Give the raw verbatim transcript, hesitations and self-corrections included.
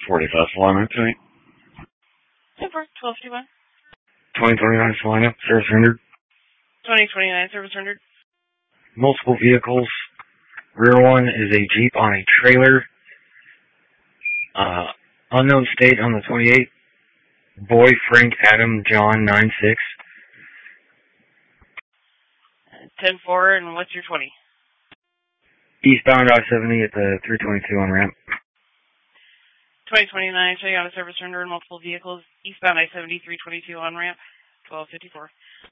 forty-five Solano, twenty twelve fifty-one. twenty twenty-nine Solano, service rendered. twenty twenty-nine, service rendered. Multiple vehicles. Rear one is a Jeep on a trailer. Uh, unknown state on the twenty-eighth. Boy, Frank, Adam, John, nine six. ten four, and what's your twenty? Eastbound I seventy at the three twenty-two on ramp. twenty twenty-nine, showing on a service render and multiple vehicles. Eastbound I seventy, three twenty-two on ramp. twelve fifty-four.